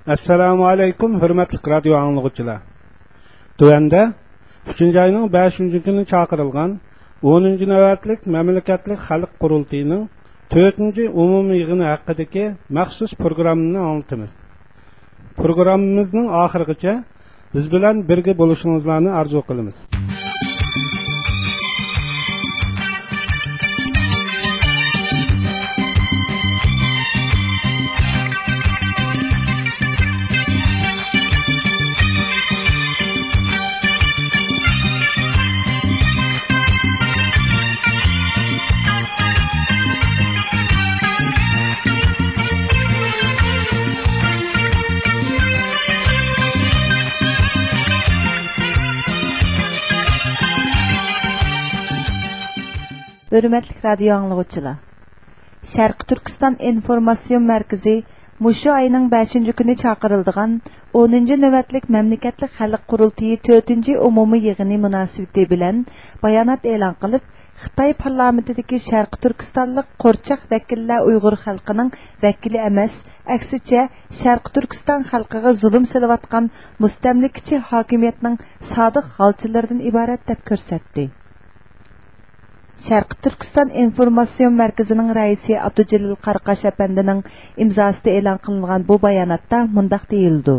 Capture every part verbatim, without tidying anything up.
Assalamu alaykum, hurmatli radio anglag'uchilar. Tuvanda uchinchi oyning beshinchi kuni chaqirilgan o'ninchi navbatlik mamlakatlik xalq qurultiyining to'rtinchi umumiy yig'ini haqidagi maxsus programmani anlatamiz. Programmamizning oxirigacha biz bilan birga bo'lishingizni arzu qilamiz. Hürmetli radyo anlıqçılar. Şərqi Türkistan İnformasyon Mərkəzi Muşu ayının beshinchi kuni chaqirildigan o'ninchi navbatlik mamlakatlik xalq qurultiyi to'rtinchi umumiy yig'ini munosabati bilan bayonot e'lon qilib, Xitoy parlamentidagi Şərqi Turkistonlik qo'rchoq vakillar Uyg'ur xalqining vakili emas, aksicha Şərqi Turkiston xalqiga zulm silayotgan mustamlikachi hokimiyatning sodiq g'alchilaridan iborat deb ko'rsatdi. Şərqi Türkistan İnformasyon Mərkəzining raisi Abdujalil Qarqash əpəndining imzasida e'lon qilingan bu bayonotda mundaq deyildi.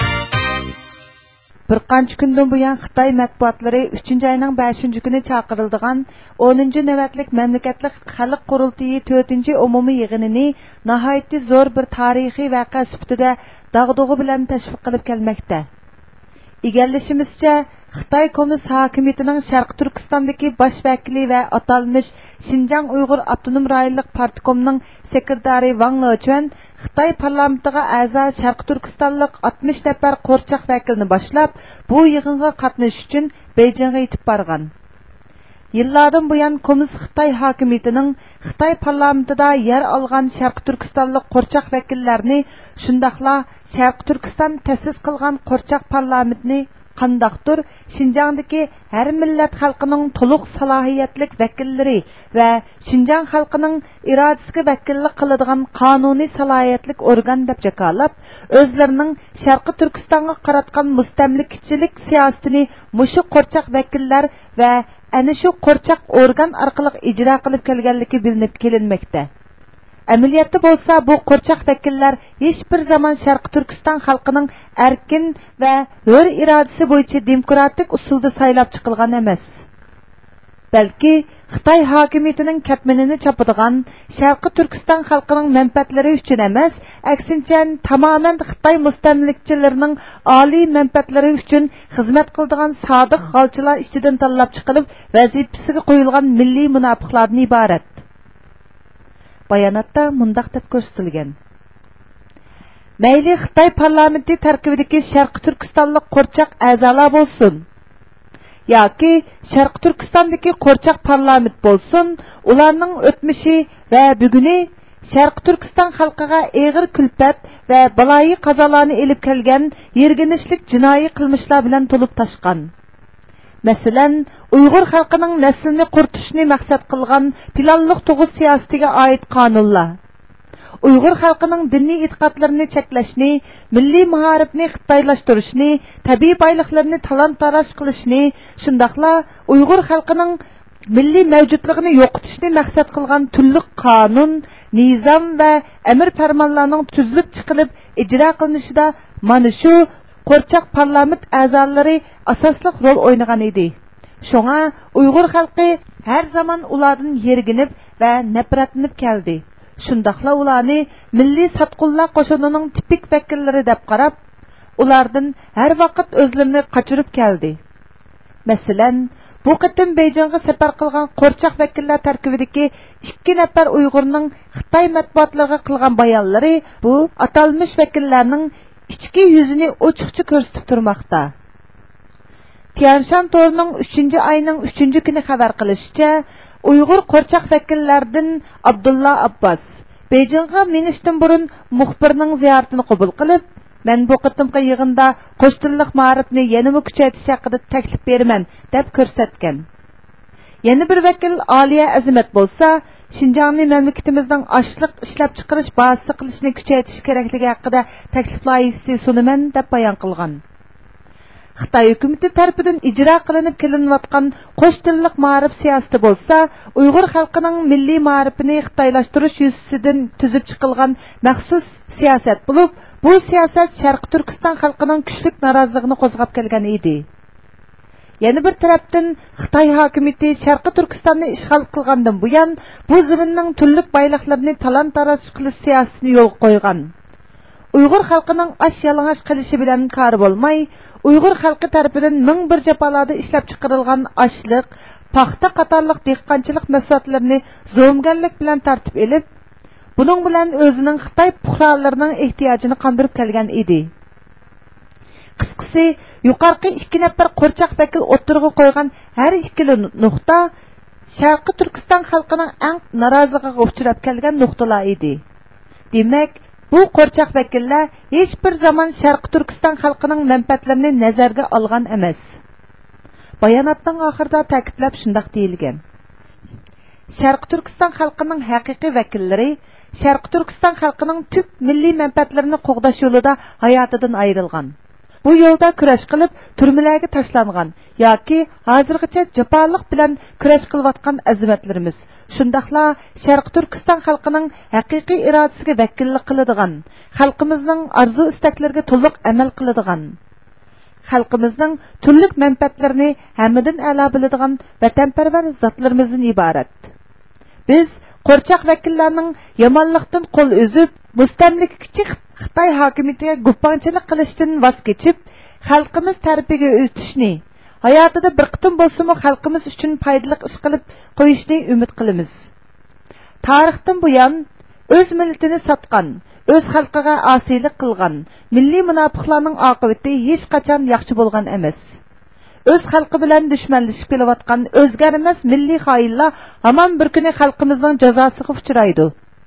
Bir qancha kundan buyon Xitoy matbuotlari uchinchi oyning beshinchi kuni chaqirildigan o'ninchi navbatlik mamlakatlik xalq qurultiyi to'rtinchi umumiy yig'inini nihoyatda zo'r bir tarixiy voqea sifatida dag'dug'i bilan tashviq qilib kelmoqda. İgellişimizce Xitoy Kommunist hokimiyatining Şərqi Turkistondagi bosh vakili va atalmish Şinjan Uyg'ur Avtonom rayonlik partkomning sekretari Wang Lechuan Xitoy parlamentiga a'zo Şərqi Turkistonlik oltmish nafar qo'rchoq vakilni boshlab, bu yig'inga qatnashish uchun Beijingga yetib borgan. Yillardan buyon Kommunist Xitoy hokimiyatining Xitoy parlamentida yer olgan Şərqi Turkistonlik qo'rchoq vakillarni, shundaqla Şərqi Turkiston ta'sis qilgan qo'rchoq parlamentni qandaqdir Şinjandagi har millat xalqining to'liq salohiyatlik vakillari va Şinjan xalqining irodasiga vakillik qiladigan qonuniy salohiyatlik organ deb jakolab, o'zlarining Şərqi Turkistonga qaratgan mustamlikachilik siyosatini mushu qo'rchoq vakillar va ana shu qo'rchoq organ orqali ijro qilib kelganligi bilinib kelinmoqda. Amaliyotda bo'lsa, bu qo'rchoq vakillar hech bir zaman Şərqi Turkiston xalqining erkin va hur irodasi bo'yicha demokratik usulda saylab chiqilgan emas. Balki Xitoy hokimiyatining katminini chopadigan Şərqi Turkiston xalqining manfaatlari uchun emas, aksincha tamoman Xitoy mustamlikchilarining oliy manfaatlari uchun xizmat qiladigan sodiq g'alchilar ichidan tanlab chiqilib, vazifasiga qo'yilgan milliy munofiqlardan iborat. Bayonotda mundaq deb ko'rsatilgan. Mayli Xitoy parlamenti tarkibidagi Şərqi Turkistonlik qo'rchoq a'zolar bo'lsin, yoki Şərqi Turkistondagi qo'rchoq parlament bo'lsin, ularning o'tmishi va buguni Şərqi Turkiston xalqiga og'ir kulfat va baloyi qazolarni elib kelgan yerginishlik jinoiy qilmishlar bilan to'lib tashqan. Masalan, Uyg'ur xalqining naslini qurtishni maqsad qilgan planliq tug'ish siyosatiga oid qonunlar, Uyg'ur xalqining diniy e'tiqodlarini cheklashni, milliy maharibni xitoylashtirishni, tabiiy boyliqlarni talon-taroj qilishni, shundaqla Uyg'ur xalqining milliy mavjudligini yo'qotishni maqsad qilgan turli qonun, nizom va amr farmonlarning tuzilib chiqilib ijro qilinishida mana shu qo'rchoq parlament a'zolari asosli rol o'ynagan edi. Shunga Uyg'ur xalqi har zaman ulardan yerginib va nafratlanib keldi. Shundaqla ularni milliy satqullar qo'shinining tipik vakillari deb qarab, ulardan har vaqt o'zlarini qochirib keldi. Masalan, bu qitim Beijingga safar qilgan qo'rchoq vakillar tarkibidagi ikki nafar Uyg'urning Xitoy matbuotlariga qilgan bayonlari bu atalmish vakillarning ichki yuzini ochiqcha ko'rsatib turmoqda. Tianshan to'rining uchinchi oyning uchinchi kuni xabar qilishicha, Uyg'ur qo'rchoq vakillaridan Abdulla Abbas Beijingga minishdan burun muxbirning ziyoratini qabul qilib, "Men bu qitimqi yig'inda qo'shtilliq ma'rifni yanada kuchaytirish haqida taklif beraman" deb ko'rsatgan. Yana bir vakil Aliya Azimat bo'lsa, Şinjanni mamlakatimizning ochliq ishlab chiqarish bazasi qilishni kuchaytirish kerakligi haqida taklif loyihasi sunaman deb bayon qilgan. Xitoy hukumati tarafidan ijro qilinib kelinayotgan qo'sh tillik ma'rif siyosati bo'lsa, Uyg'ur xalqining milliy ma'rifini xitoylashtirish yuzasidan tuzib chiqilgan maxsus siyosat bo'lib, bu siyosat Sharq Turkiston xalqining kuchli noroziligini qo'zg'ab kelgan edi. Yana bir tarafdan Xitoy hokimiyati Sharq Turkistonni ishg'ol qilgandan buyon bu zaminning turli boyliqlarini talon-taroj qilish siyosatini yo'l qo'ygan. Uyg'ur xalqining ash yalang'och qilishi bilan kar bo'lmay, Uyg'ur xalqi tarafidan ming bir jafolarda ishlab chiqarilgan ashliq, paxta qatorliq dehqonchilik mahsulotlarini zo'mgarlik bilan tartib elib, buning bilan o'zining Xitoy puhralarining ehtiyojini qondirib kelgan edi. Qisqasi, yuqorqi ikki nafar qo'rchoq vakil o'tirg'i qo'ygan har ikkala nuqta Sharqi Turkiston xalqining eng noroziligiga uchrab kelgan nuqtalar edi. Demak, bu qo'rchoq vakillar hech bir zaman Sharqi Turkiston xalqining manfaatlarini nazarga olgan emas. Bayonotning oxirida ta'kidlab shunday deyilgan. Sharqi Turkiston xalqining haqiqiy vakillari Sharqi Turkiston xalqining tub milliy manfaatlarini qo'g'dash yo'lida hayotidan ayrilgan. Bu yo'lda kurash qilib, turmalarga tashlangan yoki hozirgacha jafoliq bilan kurash qilayotgan azimatlarimiz, shundaqla Sharq Turkiston xalqining haqiqiy irodasiga vakillik qiladigan, xalqimizning orzu-istaklariga to'liq amal qiladigan, xalqimizning turli manfaatlarini hammadan a'lo biladigan vatanparvar zotlarimizdan iborat. Biz qo'rchoq vakillarning yomonlikdan qo'l uzib, mustamlikachi Xitoy hokimiyatiga gupanchilik qilishdan voz kechib, xalqimiz tarafiga o'tishni, hayotida bir qitim bo'lsa-mu xalqimiz uchun foydali ish qilib qo'yishni umid qilamiz. Tarixdan buyon o'z millatini sotgan, o'z xalqiga osiylik qilgan milliy munofiqlarning oqibati hech qachon yaxshi bo'lgan emas. O'z xalqi bilan dushmanlashib kelayotgan o'zgarmas milliy xoinlar hamon bir kuni xalqimizning jazosiga uchraydi.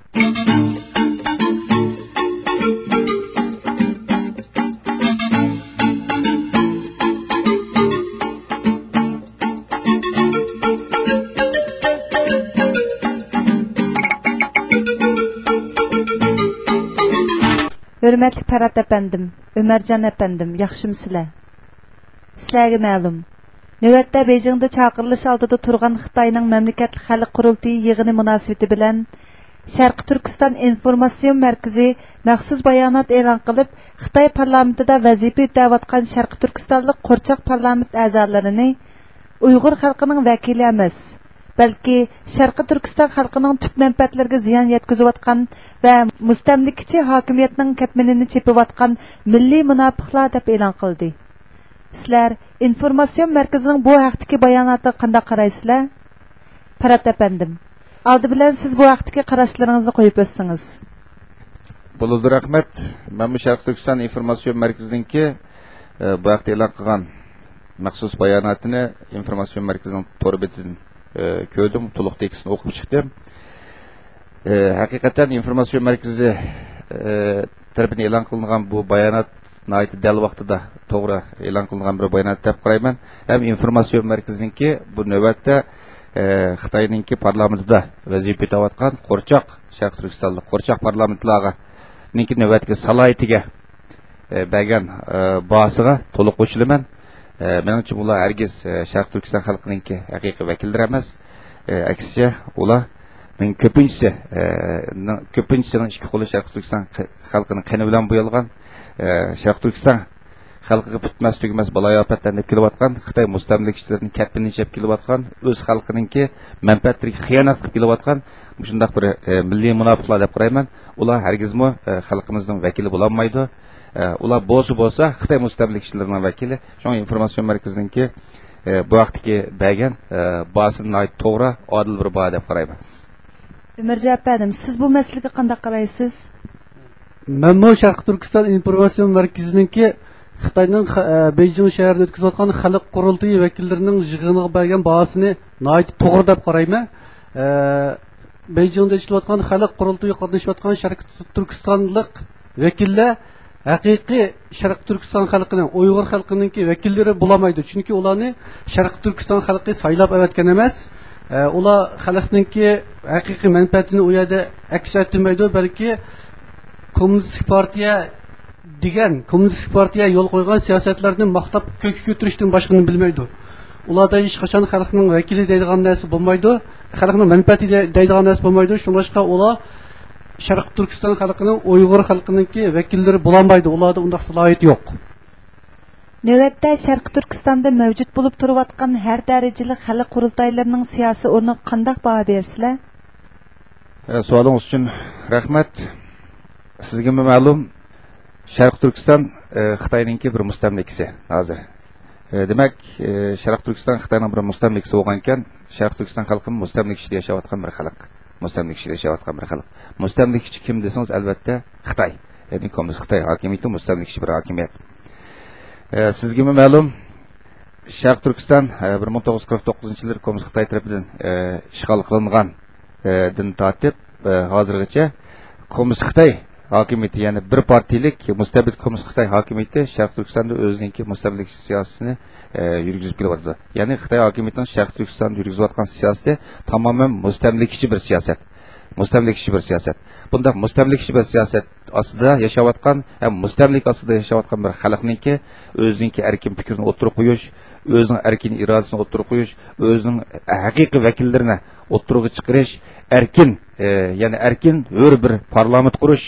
Hürmetli Parat efendim, Ömercan efendim, yaxshimsizlar? Sizlarga ma'lum, navbatda Beijingda chaqirilish oldida turgan Xitoyning mamlakatlik xalq qurultiyi yig'ini munosabati bilan Sharq Turkiston informatsion markazi maxsus bayonot e'lon qilib, Xitoy parlamentida vazifa o'tayotgan Sharq Turkistonlik qo'rchoq parlament a'zolarini Uyg'ur xalqining vakili emas, balki Sharqi Turkiston xalqining tub manfaatlariga ziyon yetkazayotgan va mustamlikachi hokimiyatning katminini chepayotgan milliy munofiqlar deb e'lon qildi. Sizlar informatsion markazining bu haqdagi bayonotiga qanday qaraysizlar? Parat efendim, oldi bilan siz bu haqdagi qarashlaringizni qo'yib o'tsangiz. Bo'ldi, rahmat. Men bu Sharq Turkiston informatsion markazininki bu haqda e'lon qilgan maxsus bayonotini informatsion markazining to'ri betidan ko'rdim, to'liq tekstini o'qib chiqdim. Haqiqatan informatsion markazi tarafidan e'lon qilingan bu bayonot nayt dal vaqtida to'g'ri e'lon qilingan bir bayonot deb qarayman. Ham informatsion markazininki bu navbatda Xitoyninki parlamentida vazifa o'tayotgan qo'rchoq Sharq Turkistonlik qo'rchoq parlamentlarga ninki navbatga salohiyatiga bergan bahsiga to'liq qo'shilaman. Menimcha bular hargiz Sharq Turkiston xalqininki haqiqiy vakillar emas. Aksiya ularning ko'pinchisi ko'pinchisining ikki qo'li Sharq Turkiston xalqining qani bilan bo'yalgan, Sharq Turkiston xalqiga bitmas tugmas baloy-ofatlarni deb kelayotgan, Xitoy mustamlikachilarning katbini chep kelayotgan, o'z xalqininki manfaatlariga xiyonat qilib kelayotgan shunday bir milliy munofiqlar deb qarayman. Ular hargizmi xalqimizning vakili bo'la olmaydi. Ular bo'lsa bo'lsa Xitoy mustamlikachilarning vakili. Shunga informatsion markazininki bu vaqtdagi bergan bahsini to'g'ri, odil bir baho deb qarayman. Umarjon efendim, siz bu masalaga qanday qaraysiz? Men bu Sharq Turkiston informatsion markazininki Xitoyning Beijing shahrida o'tkazayotgan xalq qurultiyi vakillarining yig'iniga bergan bahosini nayt to'g'ri deb qarayman. Beijingda ishlayotgan xalq qurultiyi qatnashayotgan Sharq Turkistonlik vakillar haqiqiy Sharq Turkiston xalqining, Uyg'ur xalqininki vakillari bo'lamaydi. Chunki ularni Sharq Turkiston xalqi saylab avatgan emas. ular xalqninki haqiqiy manfaatini u yerda aks ettirmaydi, balki kommunistik partiya degan kommunistik partiya yo'l qo'ygan siyosatlarni maqtab ko'kka ko'tarishdan boshqani bilmaydi. Ularda hech qachon xalqning vakili deydigan narsa bo'lmaydi, xalqning manfaati deydigan narsa bo'lmaydi. Shuningdek ular Sharq Turkiston xalqining, Uyg'ur xalqininki vakillari bo'lolmaydi. Ularda undaq salohiyat yo'q. Növətdə Şərq Türkistanda mövcud bulub turuyatqan hər dərəcəli xalq qurultaylarının siyasi o'rniga qandaq baho bersizlar? Savolingiz uchun rahmat. Sizga ma'lum, Sharq Turkiston Xitoyninki bir mustamlikasi hozir. Demak, Sharq Turkiston Xitoyning bir mustamlikasi bo'lgan ekan, Sharq Turkiston xalqi mustamlik ichida yashayotgan bir xalq. Mustamlik ichida yashayotgan bir xalq. Mustamlik ichi kim desangiz, albatta Xitoy. Ya'ni kommunist Xitoy hokimiyati mustamlik ichi bir hokimiyat. Sizga ma'lum, Sharq Turkiston bir ming to'qqiz yuz qirq to'qqizinchi yil kommunist Xitoy tomonidan ishg'ol qilingan din tortib hozirgacha kommunist Xitoy hokimiyati, ya'ni bir partilik mustabid kommunist Xitoy hokimiyati Sharq Turkistonda o'zining mustamlik siyosatini yurgizib kelyapti. Ya'ni Xitoy hokimiyatining Sharq Turkistonda yurgizayotgan siyosati tamoman mustamlikchi bir siyosat. Mustamlikchi bir siyosat. Bunda mustamlikchi bir siyosat ostida yashayotgan, ham mustamlik ostida yashayotgan bir xalqninki o'zining erkin fikrini o'tirib qo'yish, o'zining erkin irodasini o'tirib qo'yish, o'zining haqiqiy vakillarini o'tirib chiqarish, erkin, ya'ni erkin hur bir parlament qurish,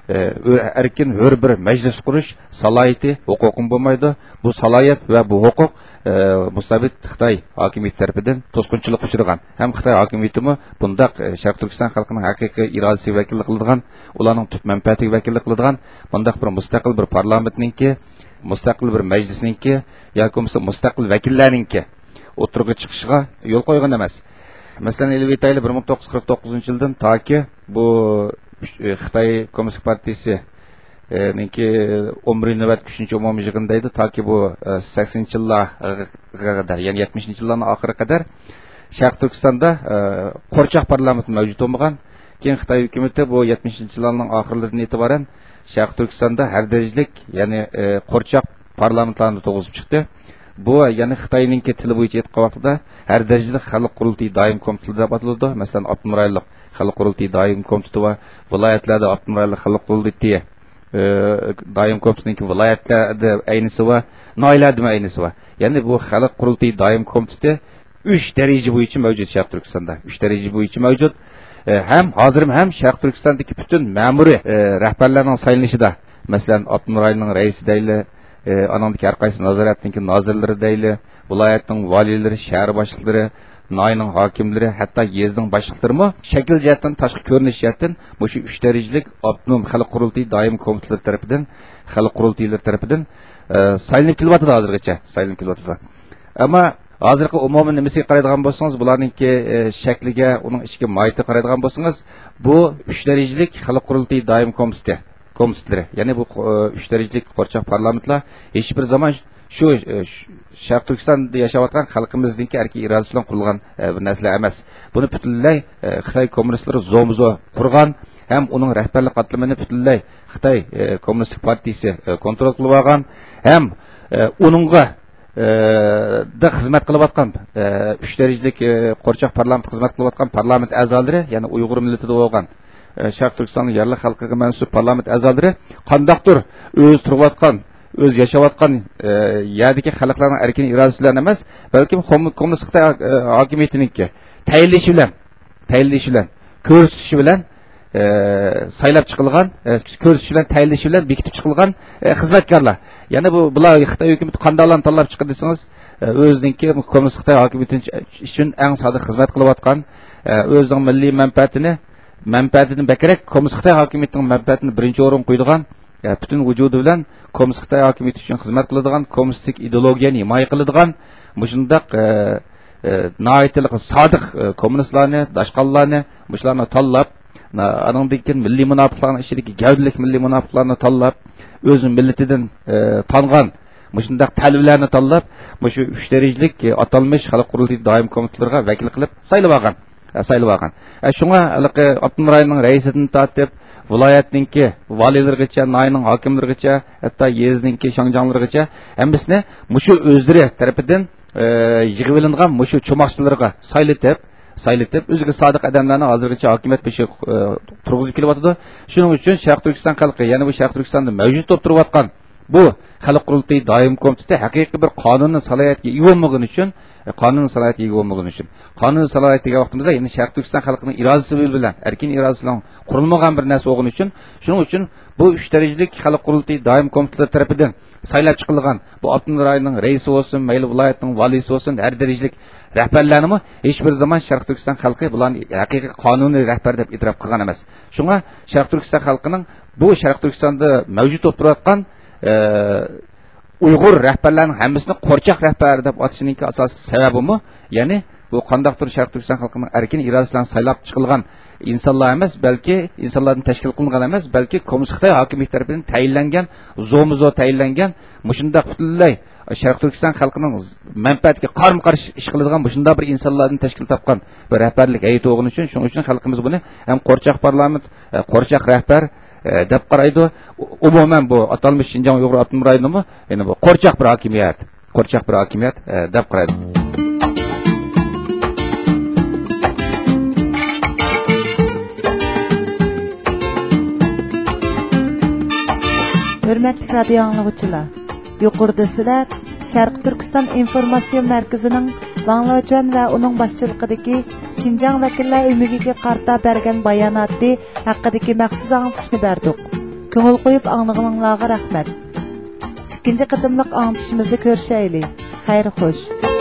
erkin hur bir majlis qurish salohiyati, huquqim bo'lmaydi. Bu salohiyat va bu huquq mustabid Xitoy hokimiyati tomonidan to'sqinchilik uchragan. Ham Xitoy hokimiyatimi bundaq Sharq Turkiston xalqining haqiqiy irodasiga vakillik qiladigan, ularning tut manfaatiga vakillik qiladigan bundaq bir mustaqil bir parlamentninki, mustaqil bir majlisninki yoki bo'lmasa mustaqil vakillarninki o'tirg'i chiqishiga yo'l qo'ygan emas. Masalan, Elvitayli bir ming to'qqiz yuz qirq to'qqizinchi yildan toki bu Xitoy Kommunist partiyasi ninki umriy navbat uchinchi umumiy yig'inda edi, toki bu saksoninchi yillarga qadar, ya'ni yetmishinchi yillarning oxiriga qadar Sharq Turkistonda qo'rchoq parlament mavjud bo'lmagan. Keyin Xitoy hukumatı bu yetmishinchi yillarning oxirlaridan e'tiboran Sharq Turkistonda har darajalik, ya'ni qo'rchoq parlamentlarni tug'izib chiqdi. Bu ya'ni Xitoyninki tili bo'yicha aytgan vaqtida har darajalik xalq qurultiyi doim komiteti deb ataladi. Masalan, Abdul Rayonlik xalq qurultiyi doim komiteti va viloyatlarda Abdul Rayonlik xalq qurultiyi doim komitetinki viloyatlarda aynisi va noiladimi aynisi va. Ya'ni bu xalq qurultiyi doim komiteti uch daraja bo'yicha mavjud Sharq Turkistonda. uch daraja bo'yicha mavjud. Ham hozir ham Sharq Turkistondagi butun ma'muriy rahbarlarning saylanishida, masalan, Abdul Rayonning raisi deyli, anandaki har qaysi nazoratninki nozirlari deyli, viloyatning valilari, shahar boshliqlari, noyning hokimlari, hatto yezning boshliqlarimi shakl jihatdan, tashqi ko'rinish jihatdan bu shu uch darajalik avtonom xalq qurultiyi doim komitetlari tomonidan, xalq qurultiylar tomonidan saylanib kelyapti hozirgacha, saylanib kelyapti. Ammo hozirgi umumiy nimasiga qaraydigan bo'lsangiz, bularningki shakliga, uning ichiga mohiyatiga qaraydigan bo'lsangiz, bu uch darajalik xalq qurultiyi doim komiteti komitetlari, ya'ni bu uch darajalik qo'rchoq parlamentlar hech bir zaman shu Sharq Turkistonda yashayotgan xalqimizningki erkin irodasi bilan qurilgan bir narsa emas. Buni butunlay Xitoy kommunistlari zo'mzo qurgan, ham uning rahbarlik qatlamini butunlay Xitoy kommunistik partiyasi kontrol qilib olgan, ham uningga da xizmat qilayotgan uch darajalik qo'rchoq parlament xizmat qilayotgan parlament a'zolari, ya'ni Uyg'ur millatida bo'lgan Sharq Turkistonning yerli xalqiga mansub parlament a'zolari qandaqdir o'z turayotgan, o'z yashayotgan yerdagi xalqlarning erkin irodasi bilan emas, balki kommunist Xitoy hokimiyatiningki tayinlashi bilan, tayinlashi bilan, ko'rsatishi bilan saylab chiqilgan, ko'rsatishi bilan, tayinlashi bilan bekitib chiqilgan xizmatkorlar. Ya'ni bu bular Xitoy hukumati qandoqlarni tanlab chiqdi desangiz, o'zininki kommunist Xitoy hokimiyati uchun eng sodiq xizmat qilayotgan, o'zining milliy manfaatini manfaatidan bakrak kommunist Xitoy hokimiyatining manfaatini birinchi o'rin qo'ydigan, butun vujudi bilan kommunist Xitoy hokimiyati uchun xizmat qiladigan, kommunistik ideologiyani himoya qiladigan, mushundaq noyatlik sodiq kommunistlarni, dashqonlarni, mushlarni tanlab, anandagi milliy munofiqlarning ichidagi gavdalik milliy munofiqlarni tanlab, o'z millatidan tangan mushundaq talablarni tanlab, mushu uch darajalik atalmish xalq qurultiyi doim komitetlariga vakil qilib saylab olgan. saylab olgan. Shunga haliqi Abdul Rayonning raisidan tortib, viloyatninki valilarigacha, noyning hokimlarigacha, hatto yezningki shangjonlarigacha hammasini mushu o'zlari tarafidan yig'ib olingan mushu cho'moqchilarga saylatib, saylatib, o'ziga sodiq odamlarni hozirgacha hokimiyat peshiga turg'izib kelyapti. Shuning uchun Sharq Turkiston xalqi, ya'ni bu Sharq Turkistonda mavjud bo'lib turayotgan bu xalq qurultiyi doim komiteti haqiqiy bir qonuniy salohiyatga ega bo'lmagani uchun, qonuniy salohiyatga ega bo'lmagani uchun, qonuniy salohiyat degan vaqtimizda ya'ni Sharq Turkiston xalqining irodasi bilan, erkin irodasi bilan qurilmagan bir narsa bo'lgani uchun, shuning uchun bu uch darajalik xalq qurultiyi doim komitetlari tomonidan saylab chiqilgan bu Altın rayonining raisi bo'lsin, mayli viloyatning valisi bo'lsin, har darajalik rahbarlarni hech bir zaman Sharq Turkiston xalqi bularni haqiqiy qonuniy rahbar deb e'tirof qilgan emas. Shunga Sharq Turkiston xalqining bu Sharq Turkistonda mavjud bo'lib turayotgan Uyg'ur rahbarlarning hammasini qo'rchoq rahbar deb atishining asosiy sababimi, ya'ni bu qandaqdir Sharq Turkiston xalqining erkin irodasidan saylab chiqilgan insonlar emas, balki insonlardan tashkil qilingan emas, balki kommunist Xitoy hokimiyati tomonidan tayinlangan, zo'mizo tayinlangan, mushundaq butunlay Sharq Turkiston xalqining manfaatiga qarama-qarshi ish qiladigan mushundaq bir insonlardan tashkil topgan bir rahbarlik hay'ati bo'lgani uchun, shuning uchun xalqimiz buni ham qo'rchoq parlament, qo'rchoq rahbar deb qaraydi. Umuman bu atalmış Şinjan Uyg'ur Avtonom rayonimi, ya'ni bu qo'rchoq bir hokimiyat, qo'rchoq bir hokimiyat deb qaraydi. Hürmetli radyo anlıqçılar, yuqorida sizlar Sharq Turkiston informatsion markazining Bangladesh va uning boshchiligidagi Şinjan vakillar umigiga qarta bergan bayonoti haqidagi maxsus anglitishni berdik. Ko'ngil qo'yib anglag'anlarga rahmat. Ikkinchi qadamliq anglitishimizni ko'rishaylik. Xayr xo'sh.